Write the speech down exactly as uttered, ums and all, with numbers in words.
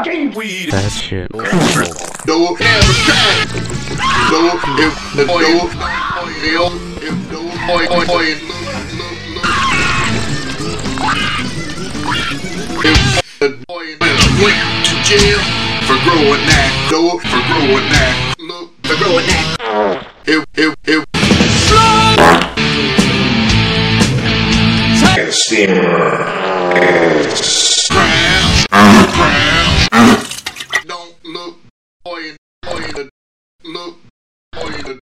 fucking weed. That shit. No, never crack. No, if the boy, if the boy, boy, boy, if the boy went to jail for growing that, no, for growing that, look, for growing that. If, if, if. Yes,